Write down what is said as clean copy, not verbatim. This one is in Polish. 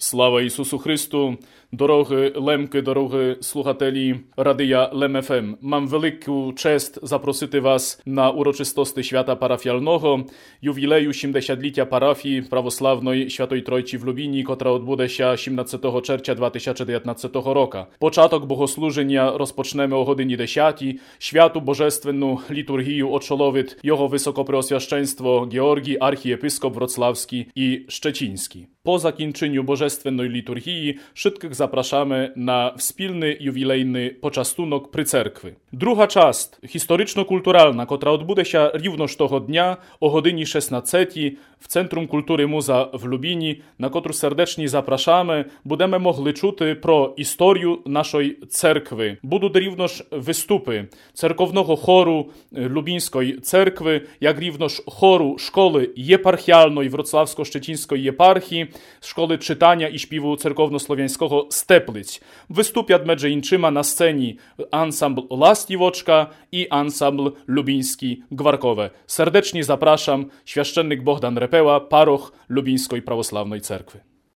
Слава Ісусу Христу, дороги Лемки, дороги слухателі Радія Лем ФМ. Mam велику честь запросити вас на урочистості свята парафіального, ювілею 70-ліття парафії православної Świętej Trojci w Lubinie, котра odbude się 17 czerwca 2019 roku. Початок богослуження розпочнемо о годині 10. Świętą Bożestwenną liturgię очоловить Його Високопреосвященство Georgii, archiepiskop wrocławski i szczeciński. Po zakończeniu Bożestwennej liturgii wszystkich zapraszamy na wspólny jubilejny poczastunok przy cerkwi. Druga часть, historyczno-kulturalna, która odbude się równoż tego dnia o godzinie 16 w Centrum Kultury Muza w Lubinie, na którą serdecznie zapraszamy, będziemy mogli czuć pro historię naszej cerkwi. Będą równoż wystupy cerkownego choru Lubińskiej Cerkwy, jak równoż choru szkoły eparchialnej Wrocławsko-Szczecińskiej Eparchii, szkoły czytania i śpiewu cerkowno-słowiańskiego Steplic. Wystąpią między innymi na scenie ansambl Lastiwoczka i ansambl lubiński Gwarkowe. Serdecznie zapraszam, święcennik Bogdan Repeła, paroch Lubińskiej Prawosławnej Cerkwy.